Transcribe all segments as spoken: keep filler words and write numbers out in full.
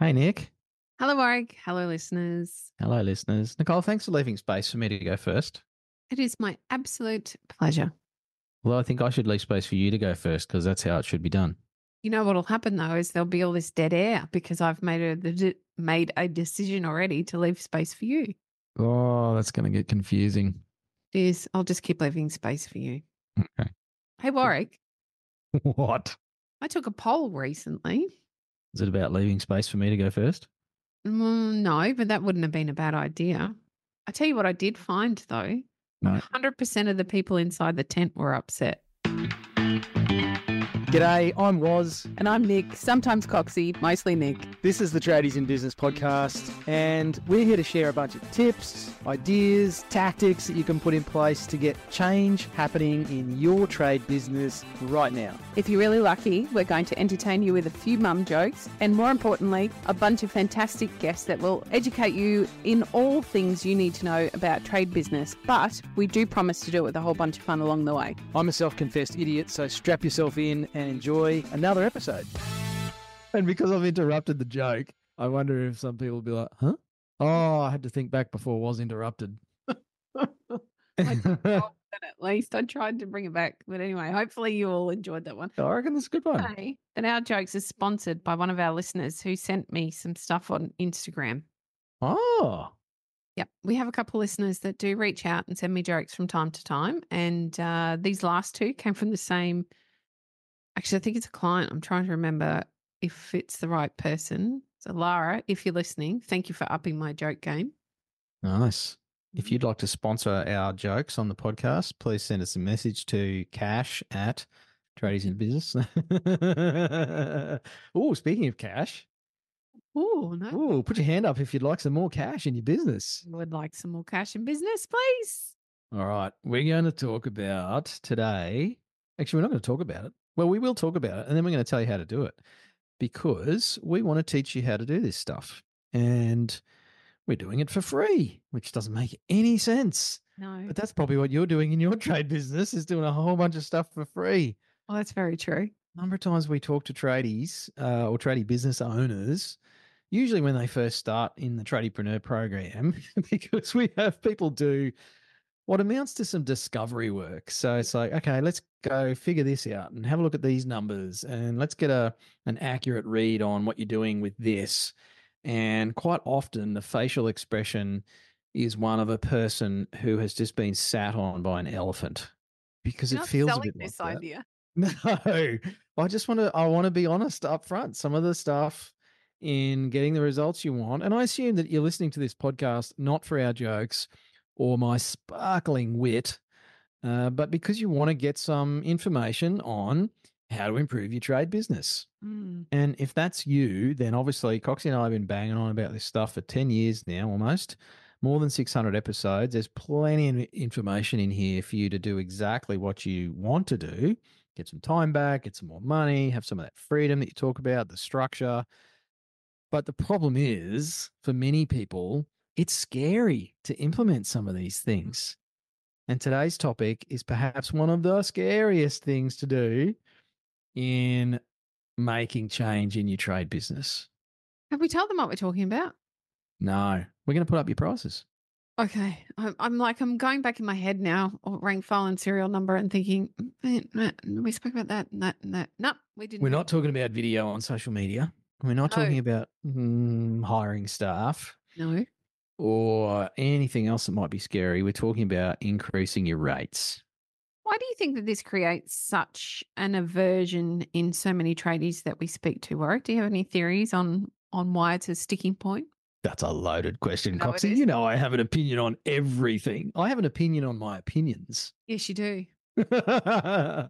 Hey, Nick. Hello, Warwick. Hello, listeners. Hello, listeners. Nicole, thanks for leaving space for me to go first. It is my absolute pleasure. Although I think I should leave space for you to go first because that's how it should be done. You know what will happen though is there'll be all this dead air because I've made a the de- made a decision already to leave space for you. Oh, that's going to get confusing. Is I'll just keep leaving space for you. Okay. Hey, Warwick. What? I took a poll recently. Is it about leaving space for me to go first? Mm, no, but that wouldn't have been a bad idea. I tell you what I did find though. No. one hundred percent of the people inside the tent were upset. G'day, I'm Woz. And I'm Nick, sometimes Coxie, mostly Nick. This is the Tradies in Business podcast, and we're here to share a bunch of tips, ideas, tactics that you can put in place to get change happening in your trade business right now. If you're really lucky, we're going to entertain you with a few mum jokes, and more importantly, a bunch of fantastic guests that will educate you in all things you need to know about trade business. But we do promise to do it with a whole bunch of fun along the way. I'm a self-confessed idiot, so strap yourself in and enjoy another episode. And because I've interrupted the joke, I wonder if some people will be like, huh? Oh, I had to think back before I was interrupted. I did well, at least I tried to bring it back. But anyway, hopefully you all enjoyed that one. I reckon that's a good one. Okay. And our jokes is sponsored by one of our listeners who sent me some stuff on Instagram. Oh. Yep. We have a couple of listeners that do reach out and send me jokes from time to time. And uh, these last two came from the same. Actually, I think it's a client. I'm trying to remember if it's the right person. So, Lara, if you're listening, thank you for upping my joke game. Nice. If you'd like to sponsor our jokes on the podcast, please send us a message to cash at Tradies in Business. Oh, speaking of cash. Oh, no. Oh, put your hand up if you'd like some more cash in your business. Would like some more cash in business, please. All right. We're going to talk about today. Actually, we're not going to talk about it. Well, we will talk about it, and then we're going to tell you how to do it because we want to teach you how to do this stuff. And we're doing it for free, which doesn't make any sense. No. But that's probably what you're doing in your trade business is doing a whole bunch of stuff for free. Well, that's very true. A number of times we talk to tradies uh, or tradie business owners, usually when they first start in the Tradiepreneur program, because we have people do what amounts to some discovery work. So it's like, okay, let's go figure this out and have a look at these numbers and let's get a an accurate read on what you're doing with this. And quite often the facial expression is one of a person who has just been sat on by an elephant because You're it not feels a selling bit this like that. idea. No, I just want to, I want to be honest up front. Some of the stuff in getting the results you want, and I assume that you're listening to this podcast not for our jokes or my sparkling wit, uh, but because you want to get some information on how to improve your trade business. Mm. And if that's you, then obviously Coxie and I have been banging on about this stuff for ten years now, almost more than six hundred episodes. There's plenty of information in here for you to do exactly what you want to do. Get some time back, get some more money, have some of that freedom that you talk about, the structure. But the problem is, for many people, it's scary to implement some of these things. And today's topic is perhaps one of the scariest things to do in making change in your trade business. Have we told them what we're talking about? No, we're going to put up your prices. Okay. I'm, I'm like, I'm going back in my head now, or rank file and serial number and thinking, "Man, man, we spoke about that and that and that. No, we didn't. We're not talking about video on social media. We're not No. talking about mm, hiring staff No. or anything else that might be scary. We're talking about increasing your rates. Why do you think that this creates such an aversion in so many tradies that we speak to, Warwick? Do you have any theories on, on why it's a sticking point? That's a loaded question, No, it Coxie. is. You know I have an opinion on everything. I have an opinion on my opinions. Yes, you do. uh,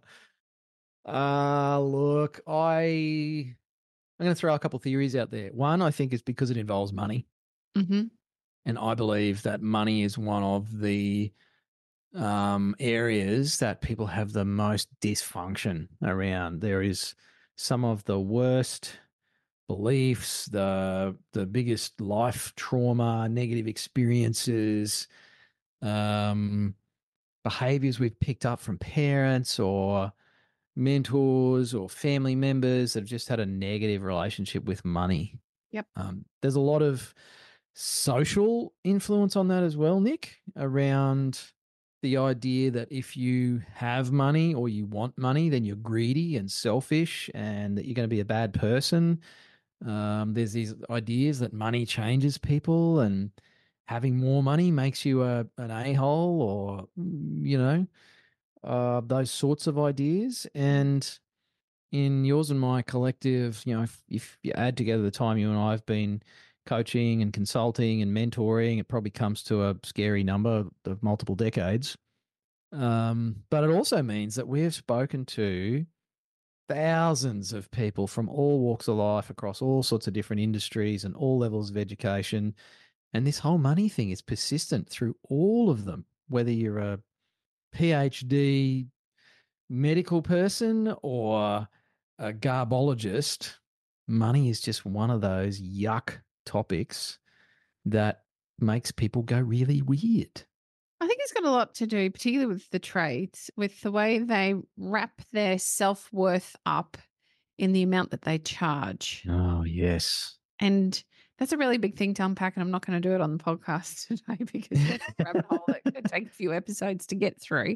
look, I, I'm going to throw a couple of theories out there. One, I think is because it involves money. Mm-hmm. And I believe that money is one of the um, areas that people have the most dysfunction around. There is some of the worst beliefs, the the biggest life trauma, negative experiences, um, behaviors we've picked up from parents or mentors or family members that have just had a negative relationship with money. Yep. Um, there's a lot of social influence on that as well, Nick, around the idea that if you have money or you want money, then you're greedy and selfish and that you're going to be a bad person. Um, there's these ideas that money changes people and having more money makes you a, an a-hole or, you know, uh, those sorts of ideas. And in yours and my collective, you know, if, if you add together the time you and I have been coaching and consulting and mentoring, it probably comes to a scary number of multiple decades. Um, but it also means that we have spoken to thousands of people from all walks of life across all sorts of different industries and all levels of education. And this whole money thing is persistent through all of them, whether you're a PhD medical person or a garbologist. Money is just one of those yuck topics that makes people go really weird. I think it's got a lot to do, particularly with the trades, with the way they wrap their self-worth up in the amount that they charge. Oh, yes. And that's a really big thing to unpack, and I'm not going to do it on the podcast today because it's a rabbit hole that could take a few episodes to get through.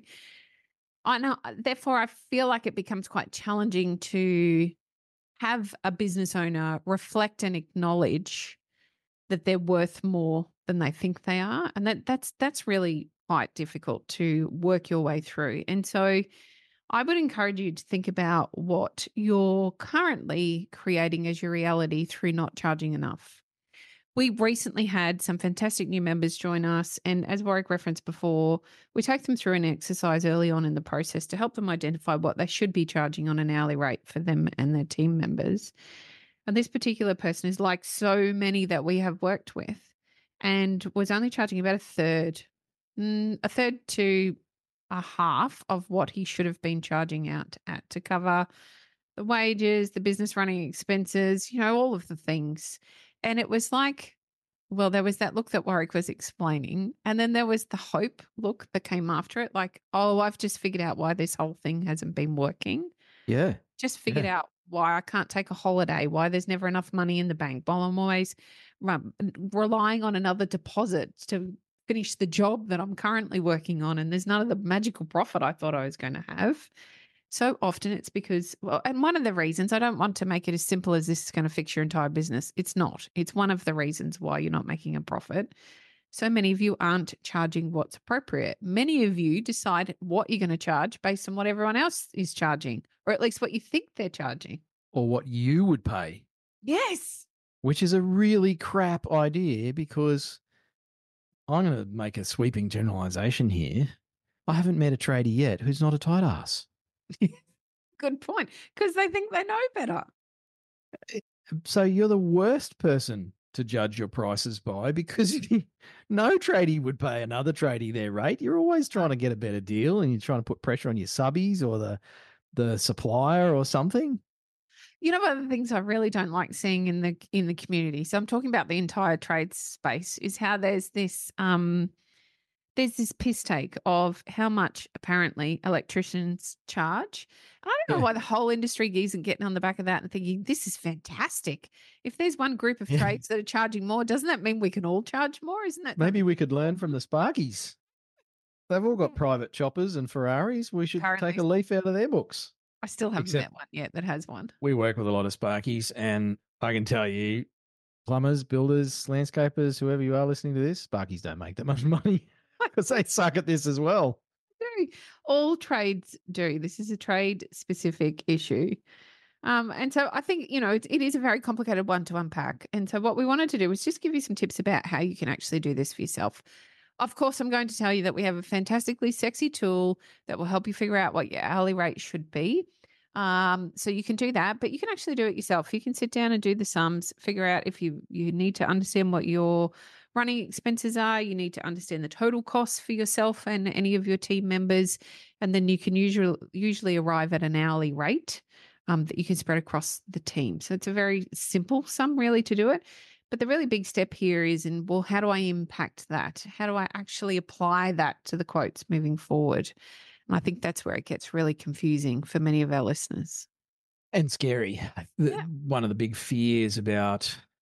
I know, therefore, I feel like it becomes quite challenging to have a business owner reflect and acknowledge that they're worth more than they think they are. And that that's that's really quite difficult to work your way through. And so I would encourage you to think about what you're currently creating as your reality through not charging enough. We recently had some fantastic new members join us. And as Warwick referenced before, we take them through an exercise early on in the process to help them identify what they should be charging on an hourly rate for them and their team members. And this particular person is like so many that we have worked with and was only charging about a third, mm, a third to a half of what he should have been charging out at to cover the wages, the business running expenses, you know, all of the things. And it was like, well, there was that look that Warwick was explaining. And then there was the hope look that came after it. Like, oh, I've just figured out why this whole thing hasn't been working. Yeah. Just figured Yeah. out why I can't take a holiday, why there's never enough money in the bank, while I'm always um, relying on another deposit to finish the job that I'm currently working on. And there's none of the magical profit I thought I was going to have. So often it's because, well, and one of the reasons, I don't want to make it as simple as this is going to fix your entire business. It's not. It's one of the reasons why you're not making a profit. So many of you aren't charging what's appropriate. Many of you decide what you're going to charge based on what everyone else is charging, or at least what you think they're charging. Or what you would pay, Yes. which is a really crap idea because I'm going to make a sweeping generalization here. I haven't met a tradie yet who's not a tight ass. Good point. Because they think they know better. So you're the worst person to judge your prices by because no tradie would pay another tradie their rate. You're always trying to get a better deal and you're trying to put pressure on your subbies or the the supplier or something. You know, one of the things I really don't like seeing in the in the community, so I'm talking about the entire trade space, is how there's this um there's this piss take of how much apparently electricians charge. And I don't know Yeah. why the whole industry isn't getting on the back of that and thinking, this is fantastic. If there's one group of Yeah. trades that are charging more, doesn't that mean we can all charge more? Isn't that Maybe we could learn from the Sparkies. They've all got private choppers and Ferraris. We should Apparently take a so. leaf out of their books. I still haven't Except- met one yet that has one. We work with a lot of Sparkies, and I can tell you, plumbers, builders, landscapers, whoever you are listening to this, Sparkies don't make that much money because they suck at this as well. Do. All trades do. This is a trade specific issue. Um, and so I think, you know, it, it is a very complicated one to unpack. And so what we wanted to do was just give you some tips about how you can actually do this for yourself. Of course, I'm going to tell you that we have a fantastically sexy tool that will help you figure out what your hourly rate should be. Um, so you can do that, but you can actually do it yourself. You can sit down and do the sums, figure out if you, you need to understand what your running expenses are. You need to understand the total costs for yourself and any of your team members. And then you can usually, usually arrive at an hourly rate um, that you can spread across the team. So it's a very simple sum really to do it. But the really big step here is in, well, how do I impact that? How do I actually apply that to the quotes moving forward? And I think that's where it gets really confusing for many of our listeners. And scary. The- Yeah. One of the big fears about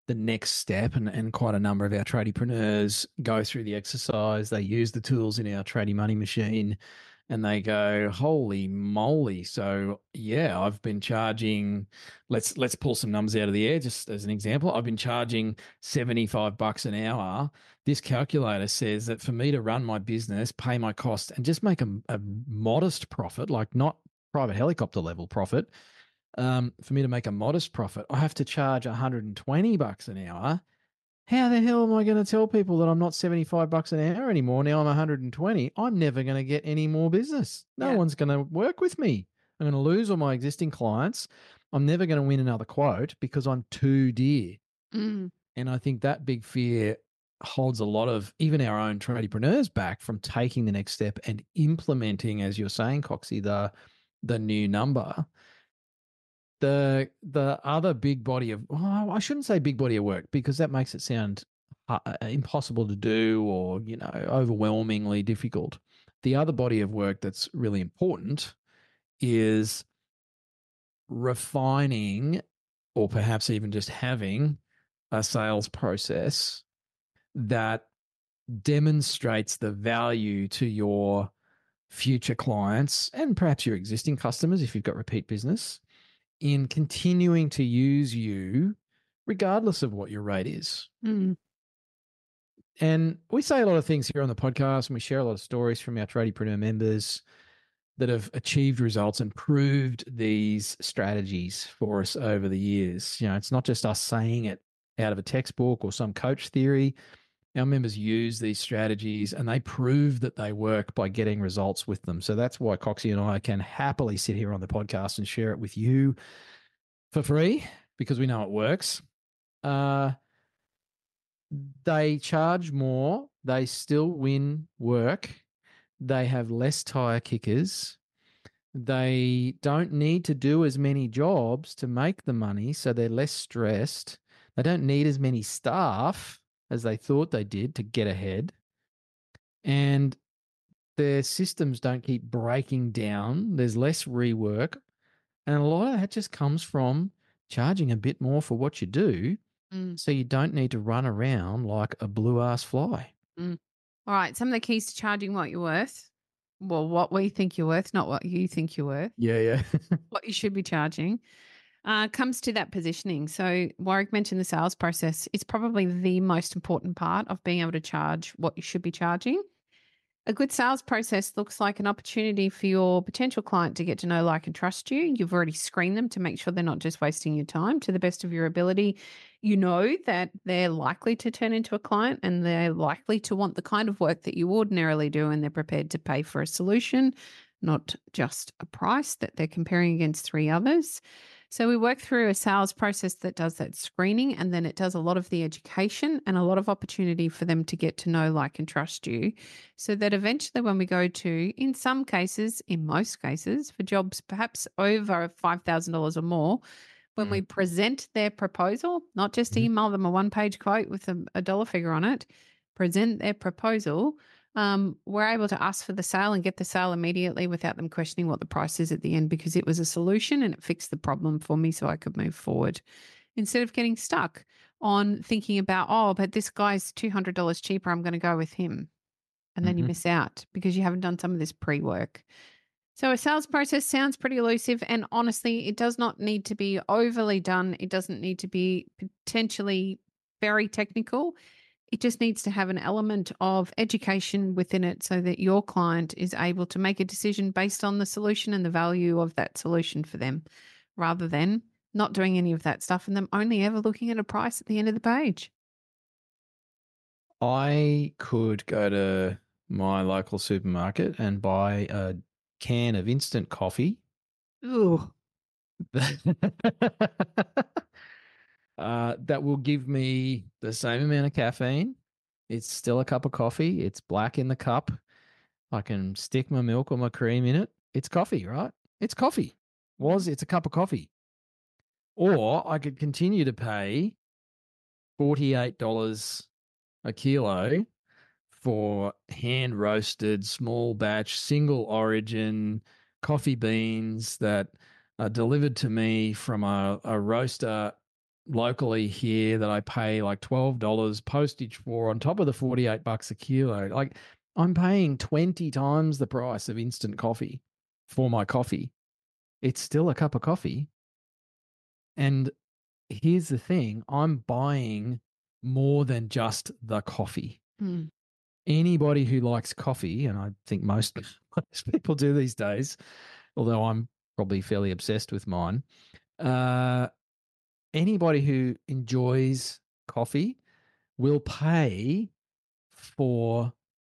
the next step, and, and quite a number of our tradiepreneurs go through the exercise. They use the tools in our Tradie Money Machine and they go, holy moly. So yeah, I've been charging, let's let's pull some numbers out of the air just as an example. I've been charging seventy-five bucks an hour. This calculator says that for me to run my business, pay my costs, and just make a, a modest profit, like not private helicopter level profit, um, for me to make a modest profit, I have to charge one hundred twenty bucks an hour. How the hell am I going to tell people that I'm not seventy-five bucks an hour anymore? Now I'm one hundred twenty. I'm never going to get any more business. No Yeah. one's going to work with me. I'm going to lose all my existing clients. I'm never going to win another quote because I'm too dear. Mm. And I think that big fear holds a lot of even our own tradiepreneurs back from taking the next step and implementing, as you're saying, Coxie, the the new number. The the other big body of, well, I shouldn't say big body of work because that makes it sound uh, impossible to do or, you know, overwhelmingly difficult. The other body of work that's really important is refining or perhaps even just having a sales process that demonstrates the value to your future clients and perhaps your existing customers if you've got repeat business in continuing to use you regardless of what your rate is. Mm. And we say a lot of things here on the podcast and we share a lot of stories from our Tradiepreneur members that have achieved results and proved these strategies for us over the years. You know, it's not just us saying it out of a textbook or some coach theory. Our members use these strategies and they prove that they work by getting results with them. So that's why Coxie and I can happily sit here on the podcast and share it with you for free because we know it works. Uh, they charge more. They still win work. They have less tire kickers. They don't need to do as many jobs to make the money, so they're less stressed. They don't need as many staff as they thought they did to get ahead. And their systems don't keep breaking down. There's less rework. And a lot of that just comes from charging a bit more for what you do. Mm. So you don't need to run around like a blue ass fly. Mm. All right. Some of the keys to charging what you're worth. Well, what we think you're worth, not what you think you're worth. Yeah, yeah. What you should be charging. Uh, comes to that positioning. So Warwick mentioned the sales process. It's probably the most important part of being able to charge what you should be charging. A good sales process looks like an opportunity for your potential client to get to know, like, and trust you. You've already screened them to make sure they're not just wasting your time to the best of your ability. You know that they're likely to turn into a client and they're likely to want the kind of work that you ordinarily do, and they're prepared to pay for a solution, not just a price that they're comparing against three others. So we work through a sales process that does that screening, and then it does a lot of the education and a lot of opportunity for them to get to know, like, and trust you, so that eventually when we go to, in some cases, in most cases, for jobs perhaps over five thousand dollars or more, when Mm. we present their proposal, not just Mhm. email them a one-page quote with a, a dollar figure on it, present their proposal, um, we're able to ask for the sale and get the sale immediately without them questioning what the price is at the end, because it was a solution and it fixed the problem for me so I could move forward. Instead of getting stuck on thinking about, oh, but this guy's two hundred dollars cheaper, I'm going to go with him. And then you Mhm. miss out because you haven't done some of this pre-work. So a sales process sounds pretty elusive, and honestly, it does not need to be overly done. It doesn't need to be potentially very technical. It just needs to have an element of education within it so that your client is able to make a decision based on the solution and the value of that solution for them, rather than not doing any of that stuff and them only ever looking at a price at the end of the page. I could go to my local supermarket and buy a can of instant coffee. Ooh. uh, that will give me the same amount of caffeine. It's still a cup of coffee. It's black in the cup. I can stick my milk or my cream in it. It's coffee, right? It's coffee. Was it's a cup of coffee. Or I could continue to pay forty-eight dollars a kilo for hand roasted, small batch, single origin coffee beans that are delivered to me from a, a roaster locally here that I pay like twelve dollars postage for on top of the forty-eight bucks a kilo. Like I'm paying twenty times the price of instant coffee for my coffee. It's still a cup of coffee. And here's the thing, I'm buying more than just the coffee. Mm. Anybody who likes coffee, and I think most, most people do these days, although I'm probably fairly obsessed with mine, uh, anybody who enjoys coffee will pay for,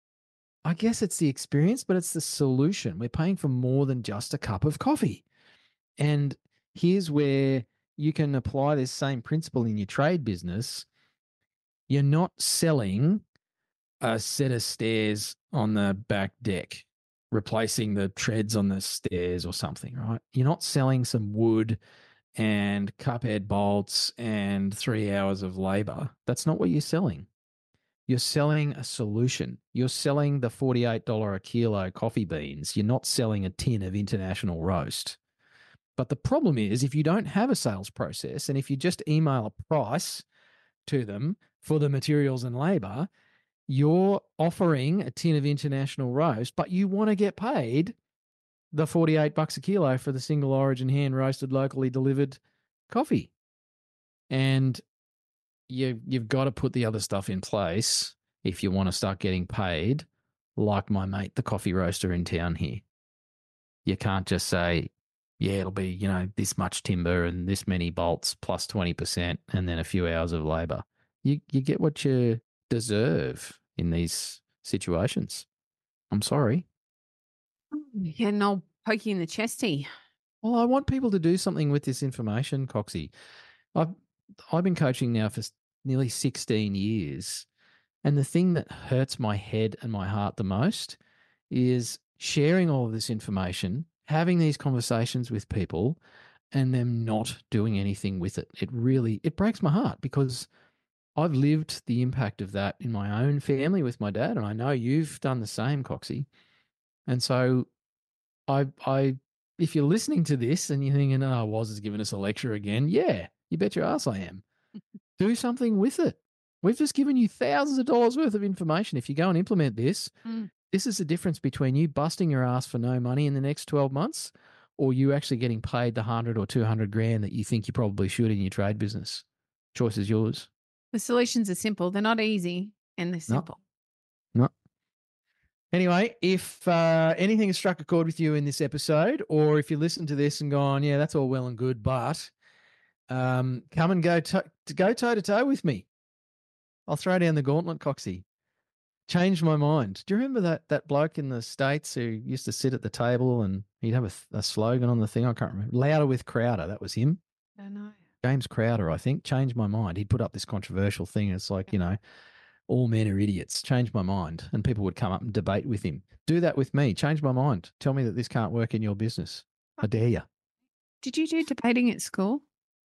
I guess it's the experience, but it's the solution. We're paying for more than just a cup of coffee. And here's where you can apply this same principle in your trade business. You're not selling a set of stairs on the back deck, replacing the treads on the stairs or something, right? You're not selling some wood and cup head bolts and three hours of labor. That's not what you're selling. You're selling a solution. You're selling the forty-eight dollars a kilo coffee beans. You're not selling a tin of International Roast. But the problem is, if you don't have a sales process and if you just email a price to them for the materials and labor, you're offering a tin of International Roast, but you want to get paid the forty-eight bucks a kilo for the single origin hand roasted locally delivered coffee. And you, you've got to put the other stuff in place if you want to start getting paid like my mate, the coffee roaster in town here. You can't just say, yeah, it'll be, you know, this much timber and this many bolts plus twenty percent and then a few hours of labor. You, you get what you deserve in these situations. I'm sorry. Yeah, no poking the chesty. Well, I want people to do something with this information, Coxie. I've I've been coaching now for nearly sixteen years, and the thing that hurts my head and my heart the most is sharing all of this information, having these conversations with people, and them not doing anything with it. It really it breaks my heart because I've lived the impact of that in my own family with my dad, and I know you've done the same, Coxie. And so I, I, if you're listening to this and you're thinking, oh, Woz has given us a lecture again, yeah, you bet your ass I am. Do something with it. We've just given you thousands of dollars worth of information. If you go and implement this, Mm. this is the difference between you busting your ass for no money in the next twelve months or you actually getting paid the hundred or two hundred grand that you think you probably should in your trade business. Choice is yours. The solutions are simple. They're not easy, and they're No. simple. No. Anyway, if uh, anything has struck a chord with you in this episode, or if you listen to this and gone, yeah, that's all well and good, but um, come and go to, to go toe to toe with me. I'll throw down the gauntlet, Coxie. Changed my mind. Do you remember that that bloke in the States who used to sit at the table and he'd have a, a slogan on the thing? I can't remember. Louder with Crowder. That was him. I don't know. James Crowder, I think. Changed my mind. He'd put up this controversial thing. It's like, you know, all men are idiots. Changed my mind. And people would come up and debate with him. Do that with me. Change my mind. Tell me that this can't work in your business. I dare you. Did you do debating at school?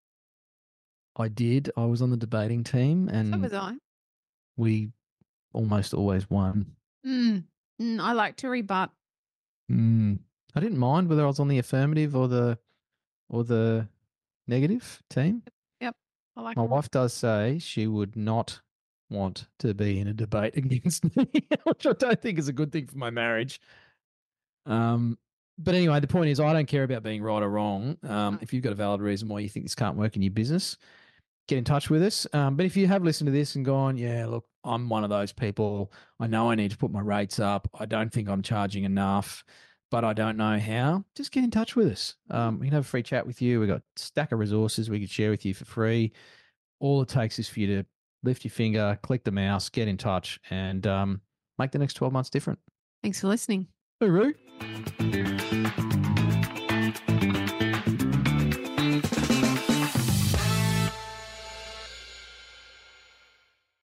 I did. I was on the debating team So and was I. we almost always won. Mm. Mm, I like to rebut. Mm. I didn't mind whether I was on the affirmative or the or the negative team. Yep. I like My to wife does say she would not want to be in a debate against me, which I don't think is a good thing for my marriage. Um, but anyway, the point is I don't care about being right or wrong. Um, No. if you've got a valid reason why you think this can't work in your business, get in touch with us. Um, but if you have listened to this and gone, yeah, look, I'm one of those people. I know I need to put my rates up. I don't think I'm charging enough, but I don't know how. Just get in touch with us. Um, we can have a free chat with you. We've got a stack of resources we could share with you for free. All it takes is for you to lift your finger, click the mouse, get in touch, and um, make the next twelve months different. Thanks for listening. Hooroo.